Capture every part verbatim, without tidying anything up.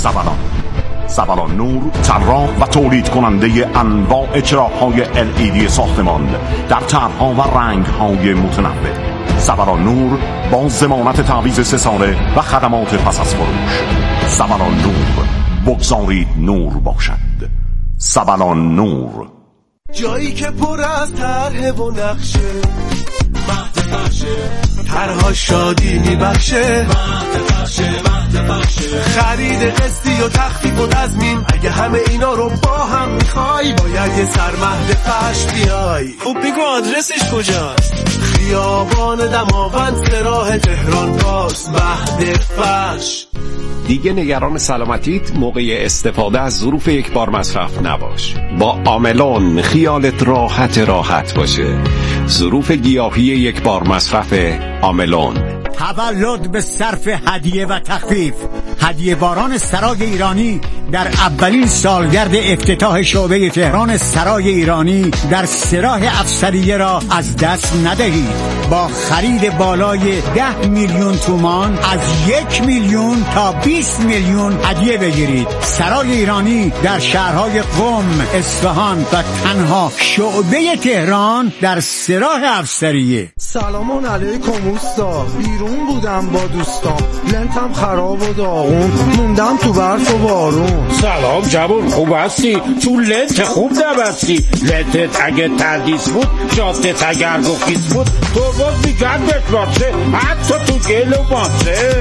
سبلان. سبلان نور، طراح و تولید کننده انواع چراغ‌های ال ای دی ساختمان در طرح‌ها و رنگ‌های متنوع. سبلان نور با ضمانت تعویض سه ساله و خدمات پس از فروش. سبلان نور، بگذارید نور باشد. سبلان نور، جایی که پر از طرح و نقشه، مهد بخشه، طرها شادی میبخشه، مهد بخشه، مهد بخشه، خرید قسطی و تخفیف و تضمین. اگه همه اینا رو با هم میخوای باید یه سر مهد فش بیای. خب بگو آدرسش کجاست؟ خیابان دماوند سراح تهران پاس، مهد فش. دیگه نگران سلامتیت موقع استفاده از ظروف یک بار مصرف نباش. با آملون خیالت راحت راحت باشه. ظروف گیاهی یک بار مصرف آملون. تولد به صرف هدیه و تخفیف. هدیه باران سرای ایرانی در اولین سالگرد افتتاح شعبه تهران سرای ایرانی در سراح افسریه را از دست ندهید. با خرید بالای ده میلیون تومان از یک میلیون تا بیست میلیون هدیه بگیرید. سرای ایرانی در شهرهای قم، اصفهان و تنها شعبه تهران در سراح افسریه. سلام علیکم اوستا، بیرون بودم با دوستام، لنتم خراب و داغون، موندم تو برف و بارون. سلام جوون، خوب هستی؟ تو لنت خوب نبستی. لنتت اگه تردیس بود، جادت اگر گفیس بود، تو باز میگن بتراته، حتی تو گل و باته.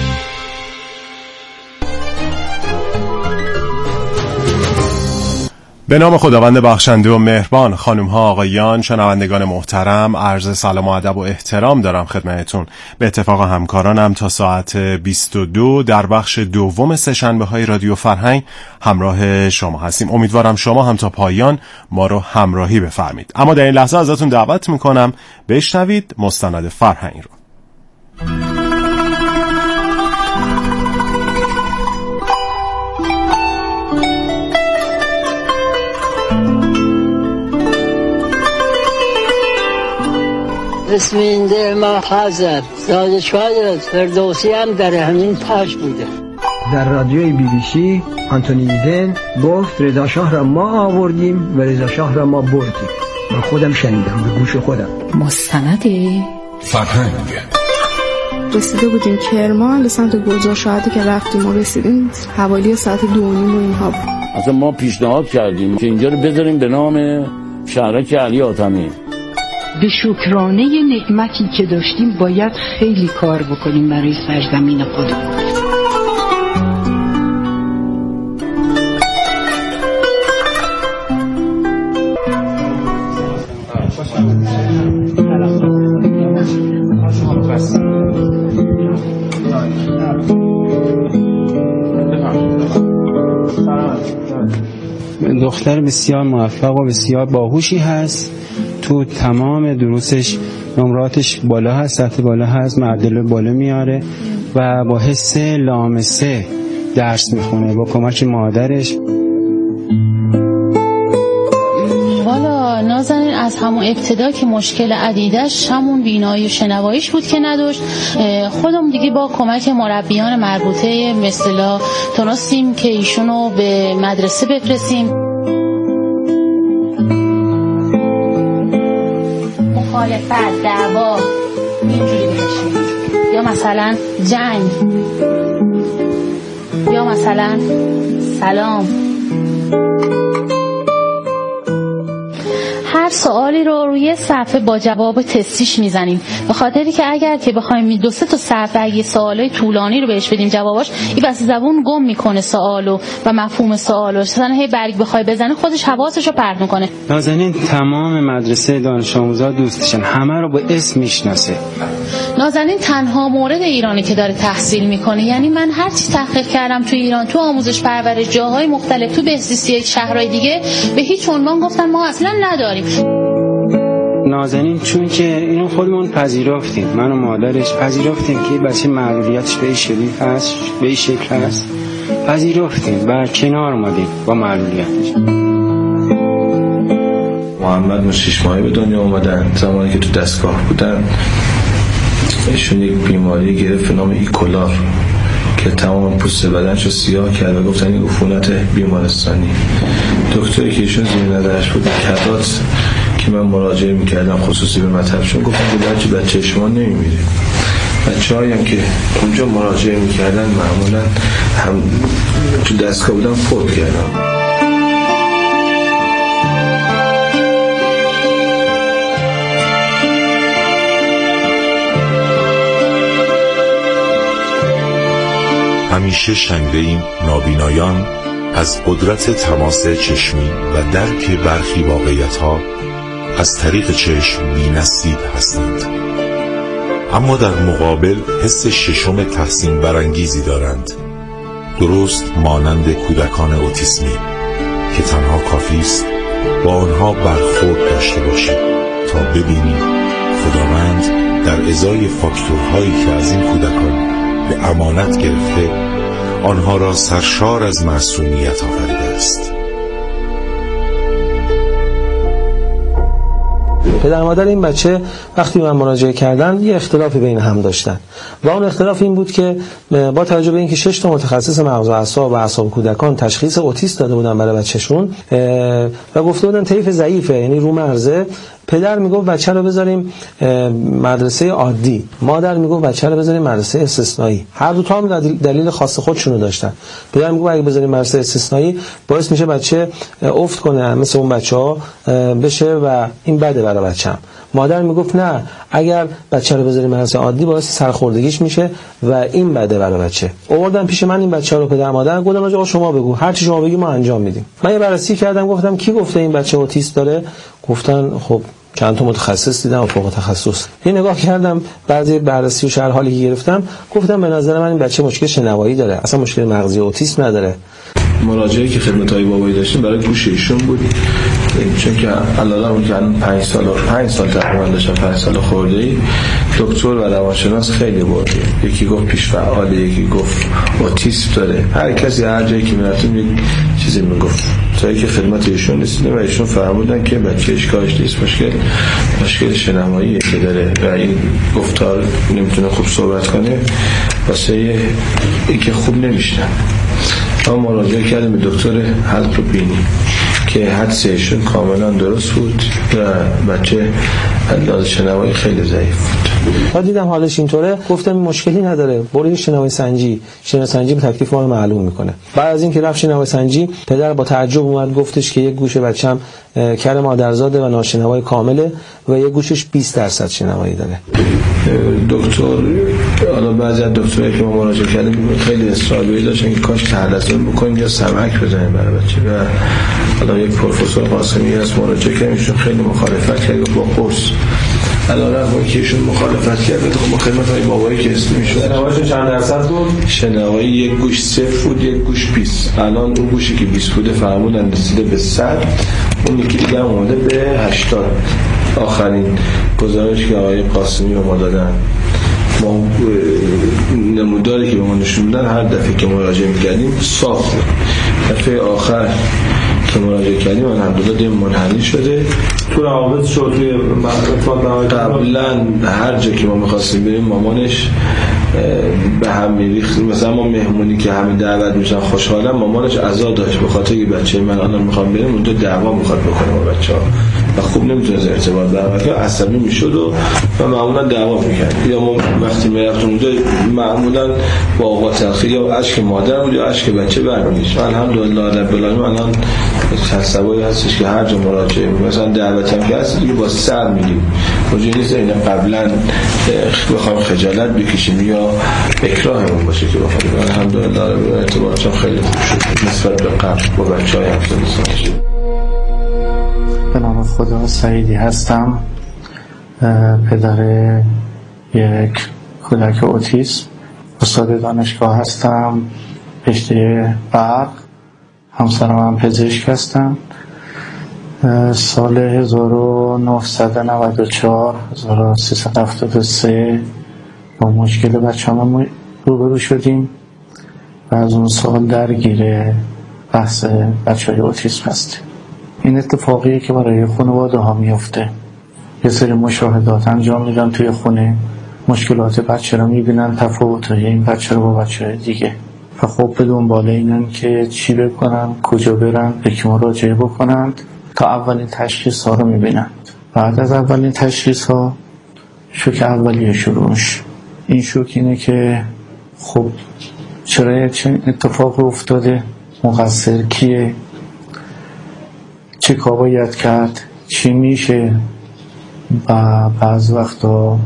به نام خداوند بخشنده و مهربان. خانم ها، آقایان، شنوندگان محترم، عرض سلام و ادب و احترام دارم خدمتتون. به اتفاق همکارانم تا ساعت بیست و دو در بخش دوم سه‌شنبه های رادیو فرهنگ همراه شما هستیم. امیدوارم شما هم تا پایان ما رو همراهی بفرمایید. اما در این لحظه ازتون دعوت میکنم بشنوید مستند فرهنگ رو. اسم این ده ما حضر زاده شاید فردوسی هم در همین تاش بوده. در رادیوی بی بی سی آنتونی ایدن گفت رضا شاه را ما آوردیم و رضا شاه را ما بردیم. من خودم شنیدم به گوش خودم. مستند فرهنگ. رسیده بودیم کرمان به سمت گلزار شهادی که رفتیم و رسیدیم حوالی ساعت دو و نیم و اینها بود. اصلا ما پیشنهاد کردیم که اینجا رو بذاریم به نام شهرک علی حاتمی. به شکرانه نعمتی که داشتیم باید خیلی کار بکنیم برای سرزمین خودمون. دختر بسیار موفق و بسیار باهوشی هست. تو تمام دروسش نمراتش بالا هست، سطح بالا هست، معدل بالا میاره و با حس لامسه درس میخونه با کمک مادرش. والا نازنین از همون ابتدا که مشکل عدیدش همون بینایی و شنواییش بود که نداشت، خودمون دیگه با کمک مربیان مربوطه مثلا تونستیم که ایشونو به مدرسه بفرستیم. مخالفت، دعوا اینجوری بشیم، یا مثلا جنگ، یا مثلا سلام. هر سوالی رو روی صفحه با جواب تستیش میزنیم، به خاطری که اگر که بخوایم دو سه تا صفحه اگه سوالای طولانی رو بهش بدیم جواباش، این واسه زبون گم میکنه سوالو و مفهوم سوالو. مثلا هی برگ بخوای بزنه خودش حواسش رو پرت میکنه. نازنین تمام مدرسه دانش آموزا دوستشن، همه رو با اسم میشناسه. نازنین تنها مورد ایرانی که داره تحصیل میکنه. یعنی من هر چی تحقیق کردم تو ایران، تو آموزش پرورش جاهای مختلف، تو بهزیستی شهرهای دیگه، به هیچ عنوان گفتن ما اصلا نداریم. نازنین چون که اینو خودمون پذیرفتیم، من و مادرش پذیرفتیم که بچه معلولیتش به این شکل هست، به این شکل هست، پذیرفتیم و کنار اومدیم با معلولیتش. محمد شش ماهه به دنیا اومدن. زمانی که تو دستگاه بودن ایشون یک بیماری گرفت به نام ایکولار که تمام پوست بدنشو سیاه کرد و گفتن این عفونت بیمارستانی. دکتری که ایشون زیر نظرش بود کدات که من مراجعه میکردم خصوصی به مطبشون گفتن که بچه بچه شما نمیمیره. بچه هایی هم که اونجا مراجعه میکردن معمولا هم تو دستگاه بودن فوت کردن. همیشه شنیده‌ایم نابینایان از قدرت تماس چشمی و درک برخی واقعیت‌ها از طریق چشم بی‌نصیب هستند، اما در مقابل حس ششم تحسین برانگیزی دارند، درست مانند کودکان اوتیسمی که تنها کافی است با آنها برخورد داشته باشید تا ببینید خداوند در ازای فاکتورهایی که از این کودکان به امانت گرفته آنها را سرشار از معصومیت آورده است. پدر مادر این بچه وقتی من مراجعه کردن یه اختلافی بین هم داشتن و اون اختلاف این بود که با توجه به اینکه شش تا متخصص مغز و اعصاب و اعصاب کودکان تشخیص اوتیسم داده بودن برای بچه‌شون و گفته بودن طیف ضعیفه، یعنی رو مرزه، پدر میگفت بچه رو بذاریم مدرسه عادی، مادر میگفت بچه رو بذاریم مدرسه استثنایی. هر دو تا هم دلیل خاص خودشونو داشتن. پدر میگفت اگه بذاریم مدرسه استثنایی باعث میشه بچه افت کنه مثل اون بچه‌ها بشه و این بده برای بچه‌م. مادر میگفت نه، اگر بچه رو بذاریم مدرسه عادی باعث سرخوردگیش میشه و این بده برای بچه. آوردن پیش من این بچه رو پدر مادر، گفتم آقا شما بگو، هر چی شما بگی ما انجام میدیم. من یه بررسی کردم، گفتم کی گفته این بچه اوتیسم داره؟ گفتن خب چند تا متخصص دیدم و فوق تخصص. این نگاه کردم بعضی بررسی و شرح حالی که گرفتم، گفتم به نظر من این بچه مشکل شنوایی داره، اصلا مشکل مغزی اوتیسم نداره. مراجعه که خدمت‌های بابایی داشتیم برای گوش ایشون بود، چون که علاوه اون که پنج سال پنج سال تقریبا داشتم، پنج سال خورده‌ای، دکتر و روانشناس خیلی برده، یکی گفت پیش فعاله، یکی گفت اوتیسم داره، هر کسی هر جایی که میرفتیم یک چیزی میگفت، تا اینکه خدمت ایشون رسیدیم و ایشون فرمودن که بچه اشکالش نیست، مشکل مشکل شنواییه که داره و این گفتار نمیتونه خوب صحبت کنه، واسه اینکه خوب نمیشنن. ما مراجعه کردیم به دکتر حلق و بینی که حدس ایشون کاملا درست بود و بچه لحاظ شنوایی خیلی ضعیف بود. تا دیدم حالش اینطوره گفتم مشکلی نداره، برید شنوایی سنجی. شنوایی سنجی به تکلیف ما رو معلوم میکنه. بعد از اینکه رفت شنوایی سنجی، پدر با تعجب اومد گفتش که یک گوش بچه‌م کر مادرزاده و ناشنوایی کامله و یک گوشش بیست درصد شنوایی داره. دکتر حالا بعضی از دکترایی که ما مراجعه کردیم خیلی اصراری داشتن که کاش تحلزون بکنیم یا سمک بزنیم برای بچه و حالا یک پروفسور قاسمی هست مراجعه کردیم، ایشون خیلی مخالفت کرد با قرص. علیرغم اینکه ایشون مخالفت کرد خب ما خدمت های بابایی که اسم میشد شنواییش چند درصد بود؟ شنوایی یک گوش صفر بود، یک گوش بیست. الان اون گوشی که بیست بوده فرمودن رسیده به صد، اون یکی دیگه هم اومده به هشتاد. آخرین گزارش که آقای قاسمی به ما دادن، ما نموداری که به ما نشون دادن هر دفعه که مراجعه می‌کردیم صاف بود. دفعه آخر که مراجعه کردیم الحمدلله دیم منحنی شده. تو روابط شد توی قبلا هر جا که ما می‌خواستیم بریم مامانش به هم میریخت، مثلا ما مهمونی که همه دعوت میشن خوشحالم، مامانش عزا داشت به خاطر که بچه من الان میخوام بریم اونجا دعوا میخواد بکنه با بچه‌ها و خوب نمیتونه از ارتباط برقرار کنه، عصبی میشد و و معمولا دعوا میکرد. یا ما وقتی میرفتیم اونجا معمولا با آقا تلخی یا اشک مادر بود یا اشک بچه برمیگشت. الحمدلله رب العالمین الان خاصبایی هستش که هر جا مراجعه مثلا دعوت هم که هست دیگه با سر میگیم، اونجوری نیست اینا قبلا بخوام خجالت بکشیم یا اکراهمون باشه که بخوام. الحمدلله ارتباطم خیلی خوب شد نسبت به قبل با بچه‌های هفتاد سالش. به نام خدا سعیدی هستم، پدر یک کودک اوتیسم، استاد دانشگاه هستم، رشته برق، همسرم هم پزشک هستم. سال هزار و نهصد و نود و چهار هزار و سیصد و هفتاد و سه با مشکل بچه‌مون روبرو شدیم و از اون سال درگیر بحث بچه‌های اوتیسم هستیم. این اتفاقیه که برای خانواده ها میفته. یه سری مشاهدات انجام میدن توی خونه، مشکلات بچه رو میبینن، تفاوت‌های این بچه رو با بچه دیگه و خب به دنبال اینن که چی بکنن، کجا برن، به کی مراجعه بکنند تا اولین تشخیص ها رو میبینند. بعد از اولین تشخیص ها شوک اولیه شروع میشه. این شوک اینه که خب چرا چه اتفاق افتاده، مقصر کیه، چه کار باید کرد، چی میشه. و بعض وقتا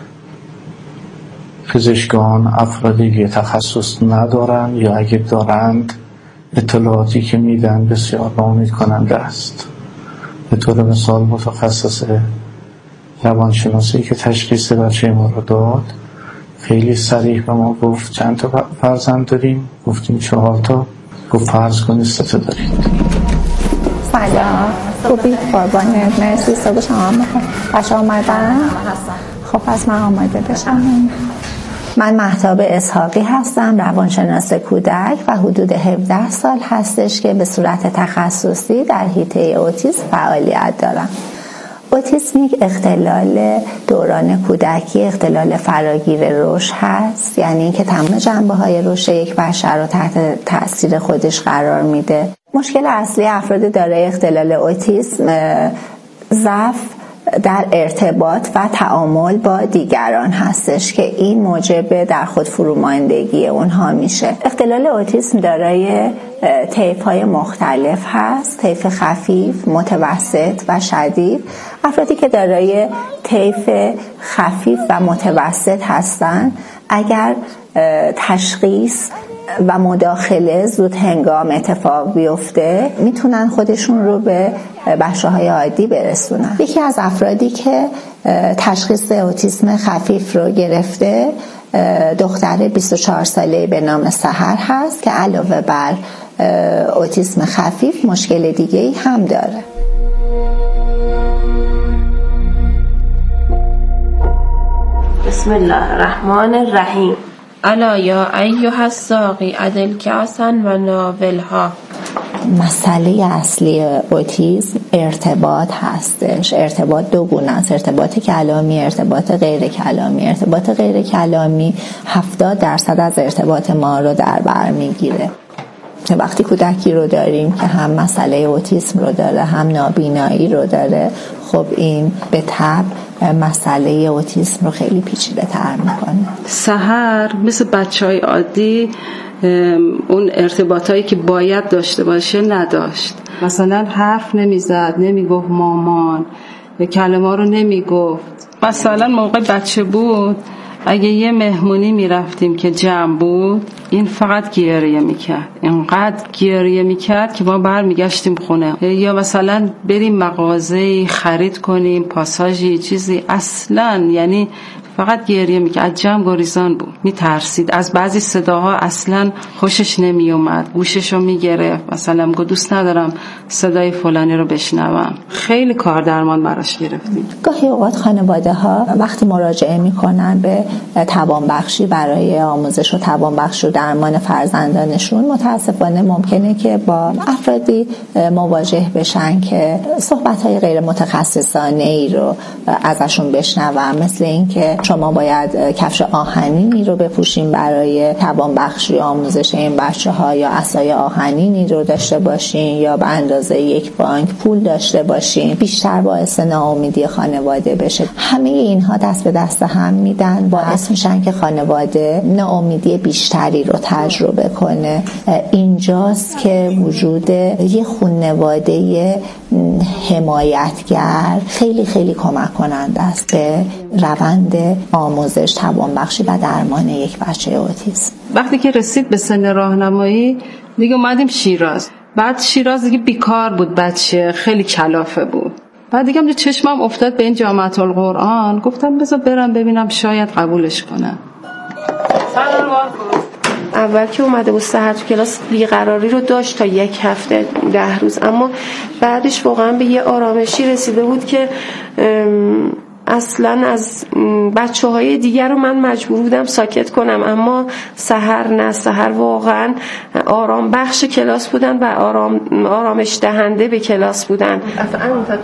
پزشکان افرادی که تخصص ندارن یا اگه دارند اطلاعاتی که میدن بسیار ناامید کننده است. به طور مثال متخصص روانشناسی که تشخیص بچه ما رو داد خیلی صریح به ما گفت چند تا فرزند داریم؟ گفتیم چهار تا. گفت فرض کنید سه تا دارید. سلام، خوبی؟ قربانت، مرسی. صبح شما بخیر. بچه آمدن؟ خب پس من آماده بشم. من مهتاب اسحاقی هستم، روانشناس کودک و حدود هفده سال هستش که به صورت تخصصی در حیطه اوتیسم فعالیت دارم. اوتیسم یک اختلال دوران کودکی، اختلال فراگیر رشد هست، یعنی اینکه تمام جنبه‌های رشد یک بچه رو تحت تأثیر خودش قرار میده. مشکل اصلی افراد دارای اختلال اوتیسم ضعف در ارتباط و تعامل با دیگران هستش که این موجب در خود فروماندگی اونها میشه. اختلال اوتیسم دارای طیف‌های مختلف هست، طیف خفیف، متوسط و شدید. افرادی که دارای طیف خفیف و متوسط هستن اگر تشخیص و مداخله زود هنگام اتفاق بیفته میتونن خودشون رو به بچه های عادی برسونن. یکی از افرادی که تشخیص اوتیسم خفیف رو گرفته دختر بیست و چهار ساله به نام سحر هست که علاوه بر اوتیسم خفیف مشکل دیگه‌ای هم داره. بسم الله الرحمن الرحیم. الا یا ایها الساقی عدل کاسا و ناولها. مسئله اصلی اوتیسم ارتباط هستش. ارتباط دو گونه است، ارتباط کلامی، ارتباط غیر کلامی. ارتباط غیر کلامی هفتاد درصد از ارتباط ما رو در بر میگیره. وقتی کودکی رو داریم که هم مسئله اوتیسم رو داره هم نابینایی رو داره، خب این به طبع مسئله اوتیسم رو خیلی پیچیده تر میکنه. سحر مثل بچهای عادی اون ارتباطایی که باید داشته باشه نداشت. مثلا حرف نمیزد، نمیگفت مامان، کلمه رو نمیگفت. مثلا موقع بچه بود اگه یه مهمونی میرفتیم که جمع بود این فقط گریه میکرد، اینقدر گریه میکرد که ما برمیگشتیم خونه. یا مثلا بریم مغازه خرید کنیم، پاساژی چیزی، اصلا یعنی فقط گریه میکرد، از جمع گریزان بود، میترسید از بعضی صداها، اصلا خوشش نمیومد، گوششو میگرفت، مثلا میگه دوست ندارم صدای فلانی رو بشنوم. خیلی کار درمان براش گرفتیم. گاهی اوقات خانواده ها وقتی مراجعه میکنن به توانبخشی برای آموزش و توانبخشی و درمان فرزندانشون، متاسفانه ممکنه که با افرادی مواجه بشن که صحبت‌های غیر متخصصانه ای رو ازشون بشنون، مثل اینکه شما باید کفش آهنینی رو بپوشین برای توانبخشی آموزش این بچه‌ها، یا عصای آهنینی رو داشته باشین، یا به اندازه یک بانک پول داشته باشین، بیشتر باعث ناامیدی خانواده بشه. همه اینها دست به دست هم میدن، باعث میشن که خانواده ناامیدی بیشتری رو تجربه کنه. اینجاست که وجود یه خانواده حمایتگر خیلی خیلی کمک کننده است به روند آموزش، توانبخشی و درمان یک بچه اوتیسم. وقتی که رسید به سن راهنمایی دیگه اومدیم شیراز. بعد شیراز دیگه بیکار بود، بچه خیلی کلافه بود. بعد دیگه هم چشمم افتاد به این جامعه القرآن، گفتم بذار برم ببینم شاید قبولش کنم. سلام علیکم. اول که اومده بود سحر تو کلاس بیقراری رو داشت تا یک هفته ده روز، اما بعدش واقعا به یه آرامشی رسیده بود که اصلا از بچه های دیگر رو من مجبور بودم ساکت کنم، اما سحر نه، سحر واقعا آرام بخش کلاس بودن و آرام آرامش دهنده به کلاس بودن. افأنت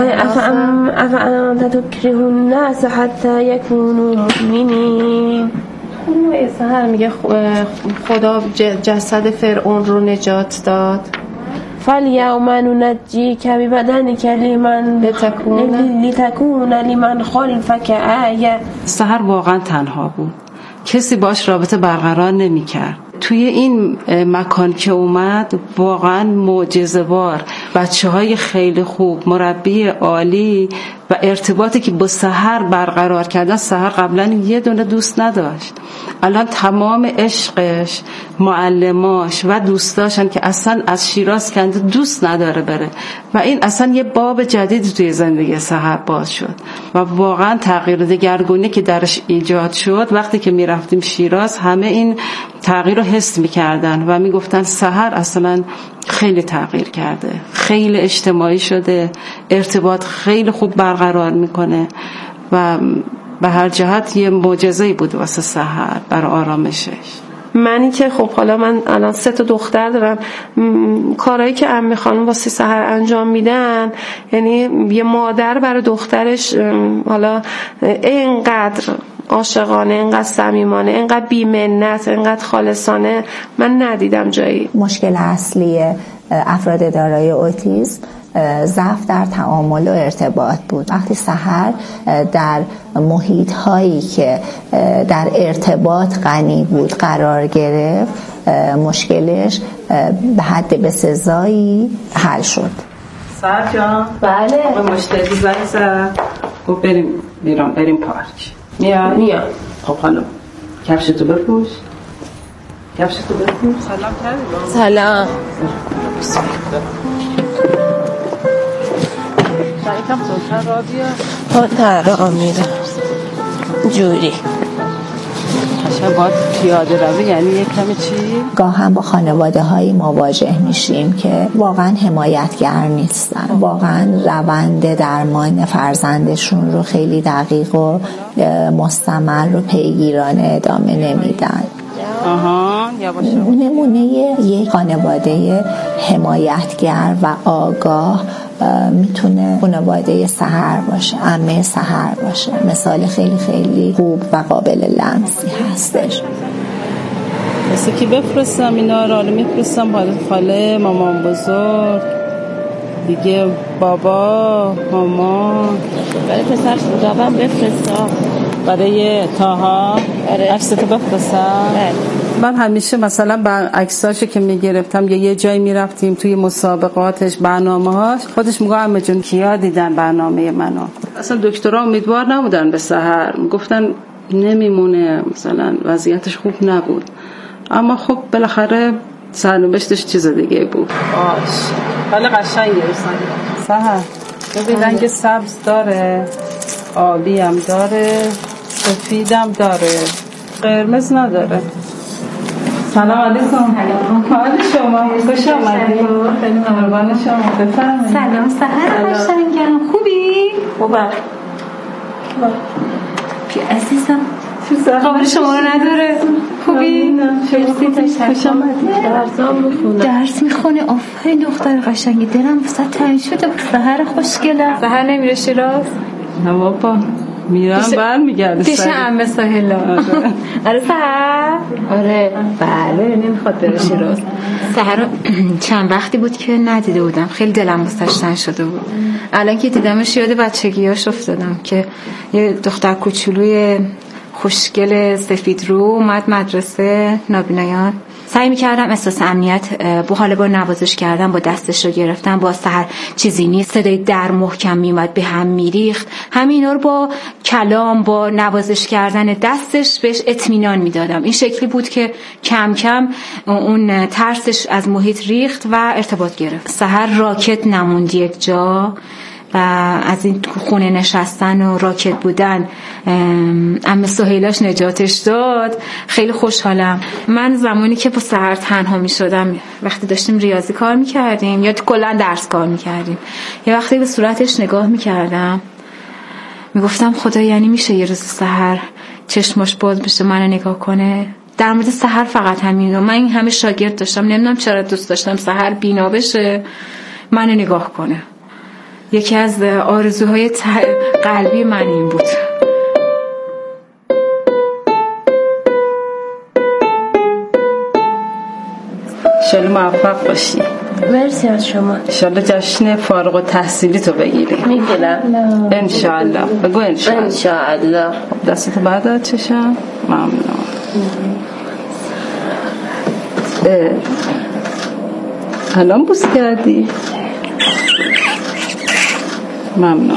تکره الناس حتی یکونوا مؤمنین. سحر میگه خدا جسد فرعون رو نجات داد. فالیوم ننجیک ببدنک لمن لتکون لمن خلفک آیه. سحر واقعا تنها بود، کسی باش رابطه برقرار نمی کرد. توی این مکان که اومد واقعا معجزه‌بار، بچه های خیلی خوب، مربی عالی و ارتباطی که با سحر برقرار کردن. سحر قبلا یه دونه دوست نداشت، الان تمام عشقش معلماش و دوستاشن که اصلا از شیراز کنده دوست نداره بره و این اصلا یه باب جدیدی توی زندگی سحر باز شد و واقعا تغییر دگرگونی که درش ایجاد شد. وقتی که میرفتیم شیراز همه این تغییر رو حس میکردن و میگفتن سحر اصلا خیلی تغییر کرده، خیلی اجتماعی شده، ارتباط خیلی خوب برقرار میکنه و به هر جهت یه معجزه‌ای بود واسه سحر برای آرامشش. منی که خب حالا من الان سه تا دختر دارم، کارهایی که عمه خانم واسه سحر انجام میدن، یعنی یه مادر برای دخترش حالا اینقدر عاشقانه، اینقدر صمیمانه، اینقدر بی‌منت، اینقدر خالصانه من ندیدم جایی. مشکل اصلی افراد دارای اوتیسم ضعف در تعامل و ارتباط بود. وقتی سحر در محیط هایی که در ارتباط غنی بود قرار گرفت، مشکلش به حد بسزایی حل شد. سحر جان، بله آقا مشتری زنگ زد گفت بریم بیرون، بریم پارک. میاد میاد. خب حالا کفشتو بپوش، کفشتو بپوش. سلام کردی؟ سلام. یکم زودتر را بیا. ها نه را میرم جوری قشنگ باید پیاده روی، یعنی یک کمی چی؟ گاه هم با خانواده هایی مواجه میشیم که واقعا حمایتگر نیستن، واقعا روند درمان فرزندشون رو خیلی دقیق و مستمر و پیگیرانه ادامه نمیدن. آها یواشه. نمونه یک خانواده حمایتگر و آگاه میتونه خانواده سحر باشه، عمه سحر باشه. مثال خیلی خیلی خوب و قابل لمسی هستش. مثل کی بفرستم اینا رو؟ حالا میفرستم برای خاله، مامان بزرگ دیگه، بابا، مامان. برای پسر صدابم بفرستم، برای تاها عکستو بفرستم. من همیشه مثلا با عکساشو که میگرفتم یا یه جایی میرفتیم توی مسابقاتش، برنامه‌هاش، خودش میگه عمه جون کیا دیدن برنامه منو. اصلا دکترها امیدوار نبودن به سحر، میگفتن نمیمونه، مثلا وضعیتش خوب نبود، اما خب بالاخره سرنوشتش چیز دیگه بود. آش حالا قشنگه سحر. ببین رنگ سبز داره، آبی هم داره، سفیدم داره، قرمز نداره. سلام علیکم. حال شما؟ خوش آمدید. خیلی مهربان شما. بفرمایید. سلام سحر قشنگم. خوبی؟ خوبم. پی عزیزم. خبر شما رو نداره. خوبی؟ خوش آمدید. درسام میخونه. درس میخونه. آفرین دختر قشنگی. دلم واسه تنگ شده. سحر خوشگله. سحر نمیره شیراز؟ نه بابا. میرم برمیگرده پیش عمه سهیلا. آره سحر؟ آره بله نمیخواد بره شیراز. سحر چند وقتی بود که ندیده بودم، خیلی دلم واسش تنگ شده بود. الان که دیدمش یاد بچگیاش افتادم که یه دختر کوچولوی خوشگل سفید رو اومد مدرسه نابینایان. سعی می‌کردم احساس امنیت با حال با نوازش کردم، با دستش رو گرفتم، با سحر چیزی نیست، صدای در محکم میومد به هم میریخت، همینا رو با کلام، با نوازش کردن دستش بهش اطمینان میدادم. این شکلی بود که کم کم اون ترسش از محیط ریخت و ارتباط گرفت. سحر راکت نموند یک جا و از این خونه نشستن و راکت بودن عمه سهیلاش نجاتش داد. خیلی خوشحالم. من زمانی که با سحر تنها می شدم، وقتی داشتیم ریاضی کار می کردیم یا کلا درس کار می کردیم، یه وقتی به صورتش نگاه می کردم میگفتم خدا یعنی میشه یه روز سحر چشماش باز بشه منو نگاه کنه؟ در مورد سحر فقط همین. من این همه شاگرد داشتم، نمیدونم چرا دوست داشتم سحر بینا بشه منو نگاه کنه. یکی از آرزوهای قلبی من این بود. انشالله موفق باشی. مرسی از شما. انشالله جشن فارغ التحصیلی تو بگیری. میگیرم انشالله. بگو انشالله. انشالله. دستتو بعد چشم. ممنون. الان بوس کردی؟ ممنون.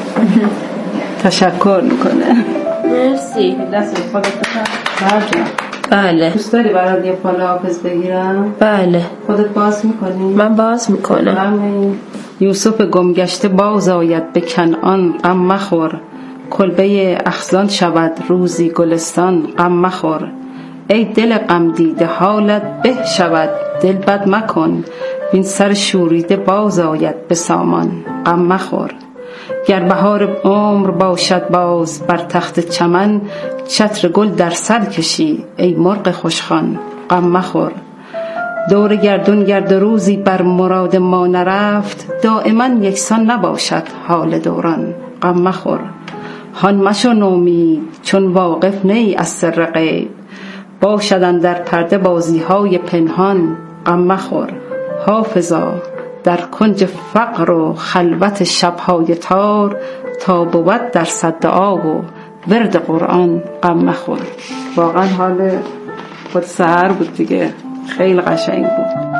تشکر میکنه. مرسی. دست خودت بکن. بله. دوست داری برات یه پاله حافظ بگیرم؟ بله. خودت باز میکنی؟ من باز میکنم. یوسف گمگشته باز آید به کنعان، غم مخور. کلبه اخزان شود روزی گلستان، غم مخور. ای دل غم دیده حالت به شود، دل بد مکن. این سر شوریده باز آید به سامان، غم مخور. گر بهار عمر باشد باز بر تخت چمن، چتر گل در سر کشی ای مرغ خوشخوان، غم مخور. دور گردون گرد روزی بر مراد ما نرفت، دائما یکسان نباشد حال دوران، غم مخور. هان مشو نومید چون واقف نی از سر غیب، باشدن در پرده بازی های پنهان، غم مخور. حافظا در کنج فقر و خلوت شبهای تار، تا بود در صد دعا و ورد قرآن، غم مخور. واقعا حال خود سحر بود دیگه، خیلی قشنگ بود.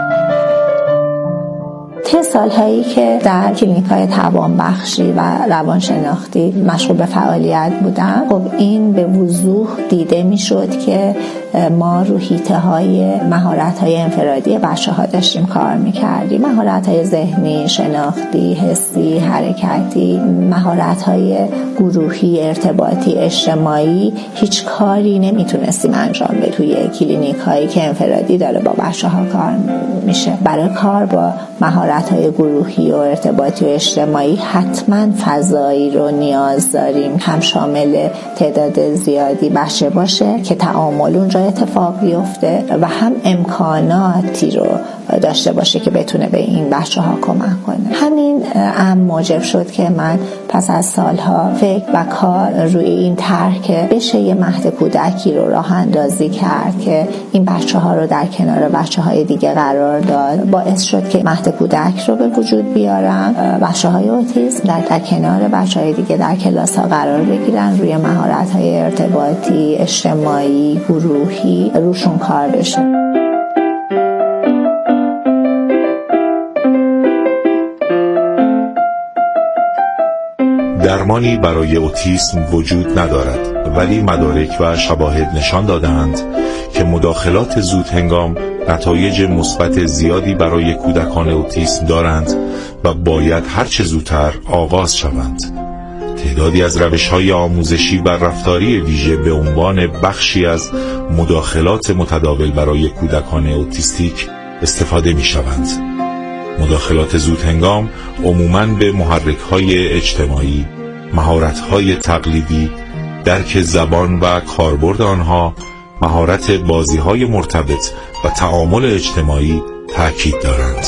طی سالهایی که در کلینیک‌های توانبخشی و روانشناختی مشغول به فعالیت بودم، خب این به وضوح دیده میشد که ما رو حیطه‌های مهارت‌های انفرادی بچه‌ها داشتیم کار می‌کردیم. مهارت‌های ذهنی، شناختی، حسی، حرکتی، مهارت‌های گروهی، ارتباطی، اجتماعی، هیچ کاری نمیتونستیم انجام بدیم توی کلینیک‌هایی که انفرادی داره با بچه‌ها کار میشه. برای کار با مهارت‌های گروهی و ارتباطی و اجتماعی حتما فضایی رو نیاز داریم، هم شامل تعداد زیادی بچه باشه که تعامل اونجا اتفاق بیفته و هم امکاناتی رو داشته باشه که بتونه به این بچه ها کمک کنه. همین ام موجب شد که من پس از سالها فکر و کار روی این طرح که بشه یه مهد کودکی رو راه اندازی کرد که این بچه ها رو در کنار بچه های دیگه قرار داد، باعث شد که مهد کودک رو به وجود بیارم. بچه های اوتیسم در, در کنار بچه های دیگه در کلاس ها قرار بگیرن، روی مهارت های ارتباطی، اجتماعی، گروهی روشون کار بشه. درمانی برای اوتیسم وجود ندارد، ولی مدارک و شواهد نشان دادند که مداخلات زود هنگام نتایج مثبت زیادی برای کودکان اوتیسم دارند و باید هرچه زودتر آغاز شوند. تعدادی از روش‌های آموزشی و رفتاری ویژه به عنوان بخشی از مداخلات متداول برای کودکان اوتیستیک استفاده می‌شوند. مداخلات زود هنگام عموماً به محرک‌های اجتماعی، مهارت‌های تقلیدی، درک زبان و کاربرد آنها، مهارت بازی‌های مرتبط و تعامل اجتماعی تأکید دارند.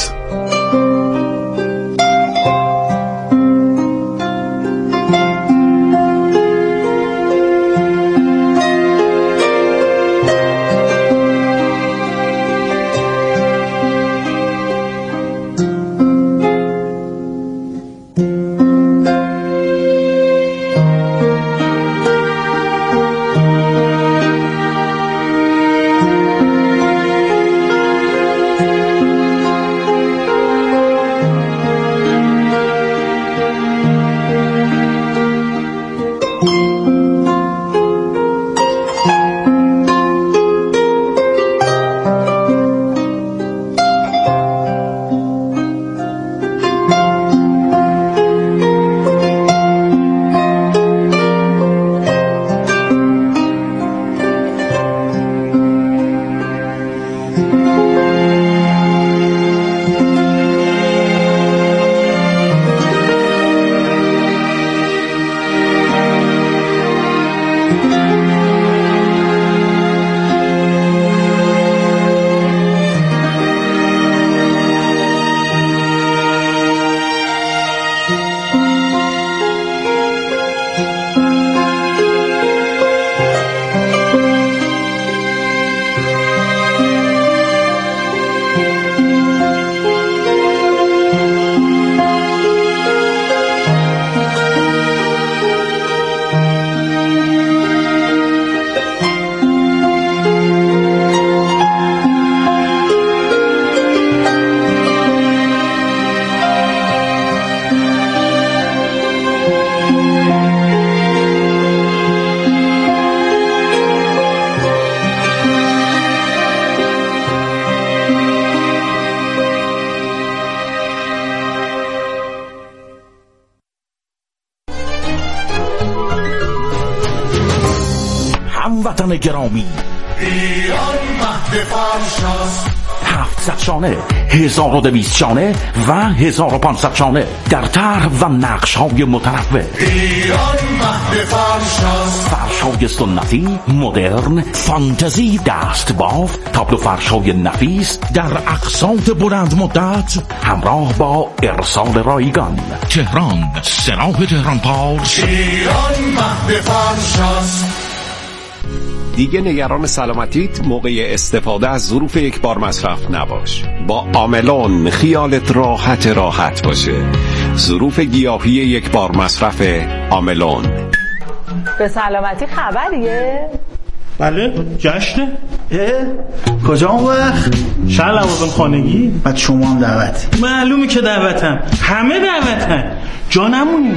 وطن گرامی. ایران مهد فرشاست، هفتصد شانه، هزار و دویست شانه و هزار و پانصد شانه در طرح و نقش های متنوع. ایران مهد فرشاست، فرش های سنتی، مدرن، فانتزی، دست بافت، تابلو فرش های نفیس در اقساط بلند مدت همراه با ارسال رایگان. تهران، سراح تهران پارس. ایران مهد فرشاست. دیگه نگران سلامتیت موقع استفاده از ظروف یک بار مصرف نباش. با آملون خیالت راحت راحت باشه. ظروف گیاهی یک بار مصرف آملون. به سلامتی خبریه؟ بله جشنه. اه کجا اون وقت؟ شهر لوازم خانگی. بعد شما هم دعوتی. معلومه که دعوتم، همه دعوتن، جا نمونیم.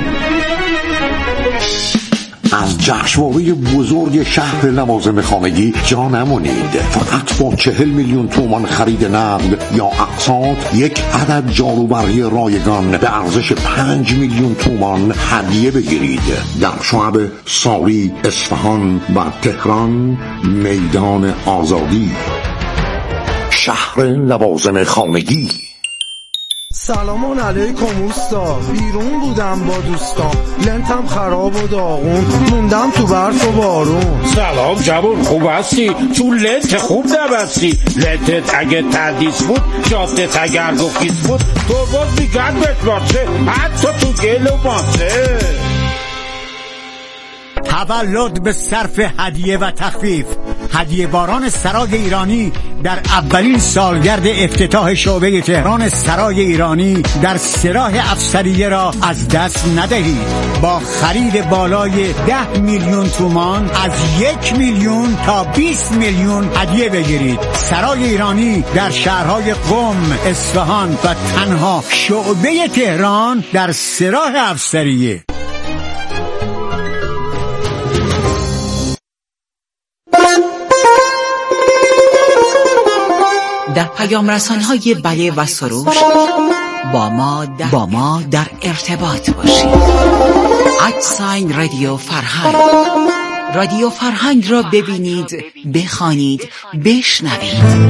از جشنواره بزرگ شهر لوازم خانگی جا نمونید. فقط با چهل میلیون تومان خرید نقد یا اقساط یک عدد جاروبرقی رایگان به ارزش پنج میلیون تومان هدیه بگیرید. در شعب ساری، اصفهان و تهران میدان آزادی. شهر لوازم خانگی. سلامان علیکم اوستا، بیرون بودم با دوستام، لنتم خراب و داغون، موندم تو برف و بارون. سلام جوون، خوب هستی؟ تو لنت خوب نبستی. لنتت اگه تدیس بود، جادت اگر گفیز بود، تو باز میگن بتباشه، حتی تو گل و ماسه. تولد به صرف هدیه و تخفیف. هدیه باران سرای ایرانی در اولین سالگرد افتتاح شعبه تهران سرای ایرانی در سراح افسریه را از دست ندهید. با خرید بالای ده میلیون تومان از یک میلیون تا بیست میلیون هدیه بگیرید. سرای ایرانی در شهرهای قم، اصفهان و تنها شعبه تهران در سراح افسریه. در پیام رسان‌های بله و سروش با ما در, با ما در ارتباط باشید. ادساین رادیو فرهنگ. رادیو فرهنگ را ببینید، بخوانید، بشنوید.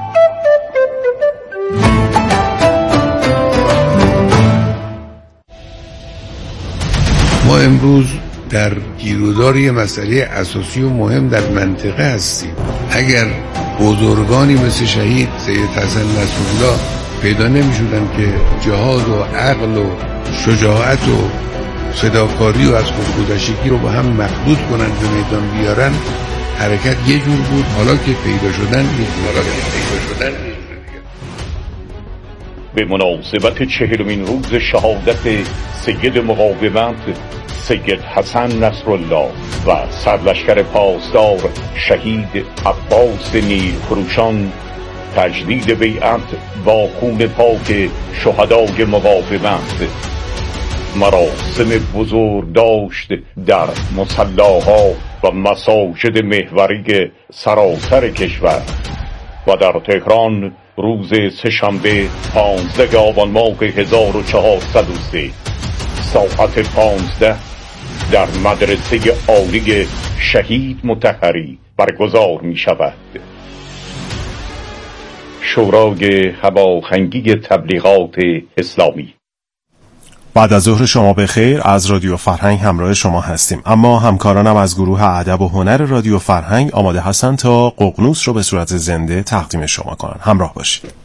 ما امروز در گیرودار یه مسئله اساسی و مهم در منطقه هستیم. اگر بزرگانی مثل شهید سید حسن نصرالله پیدا نمی شدن که جهاد و عقل و شجاعت و فداکاری و از خودگذشتگی رو با هم مخلوط کنن به میدان بیارن، حرکت یه جور بود. حالا که پیدا شدن یه جور پیدا شدن به مناسبت چهلمین روز شهادت سید مقاومت سید حسن نصرالله و سرلشکر پاسدار شهید عباس نیلفروشان، تجدید بیعت با خون پاک شهدای مقاومت، مراسم بزرگ داشت در مصلاها و مساجد محوری سراسر کشور و در تهران روز سه‌شنبه پانزده آبان ماه هزار و چهارصد و سه ساعت پانزده در مدرسه عالی شهید مطهری برگزار می شود. شورای هماهنگی تبلیغات اسلامی. بعد از ظهر شما بخیر، از رادیو فرهنگ همراه شما هستیم. اما همکارانم از گروه ادب و هنر رادیو فرهنگ آماده هستند تا ققنوس رو به صورت زنده تقدیم شما کنند. همراه باشید.